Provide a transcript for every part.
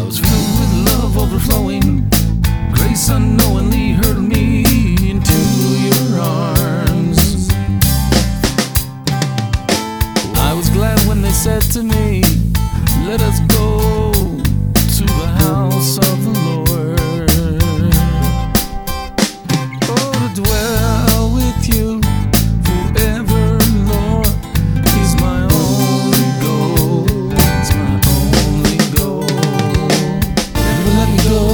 was filled with love overflowing. Grace unknowingly hurled me into your arms. I was glad when they said to me, let us go to the house of the Lord. Oh, to dwell with you forever, Lord, is my only goal. It's my only goal. Never let me go,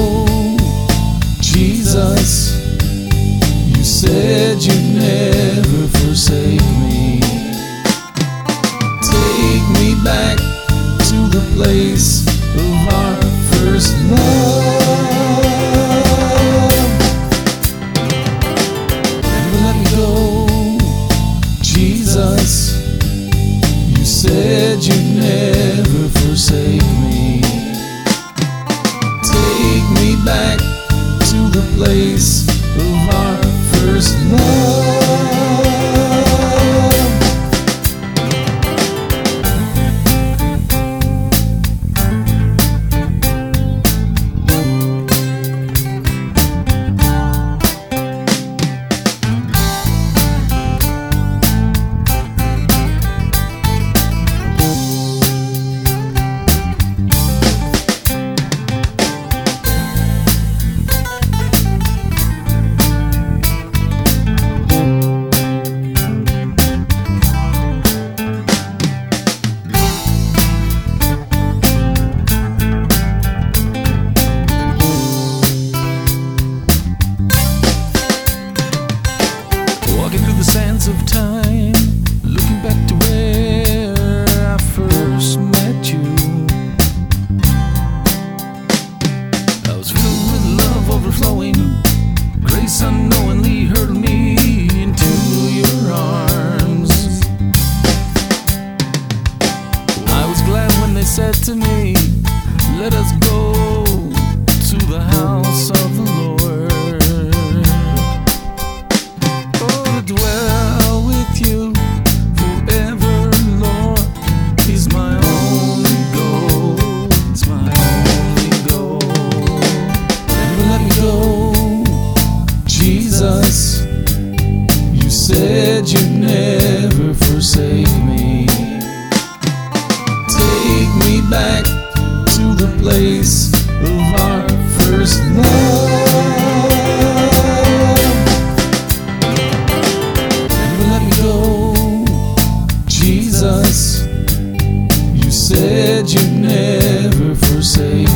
Jesus. You said you'd never forsake me. Take me back to the place of our first love. Never let me go, Jesus. You said you'd never forsake me. Take me back to the place of our first love. Sands of time, looking back to where I first met you. I was filled with love overflowing. Grace unknowingly hurled me into your arms. I was glad when they said to me, let us go to the house of the Lord. Dwell with you forever, Lord, is my only goal. It's my only goal. Never let me go, Jesus. You said you'd never forsake me. Take me back to the place of our first love. Jesus, you said you'd never forsake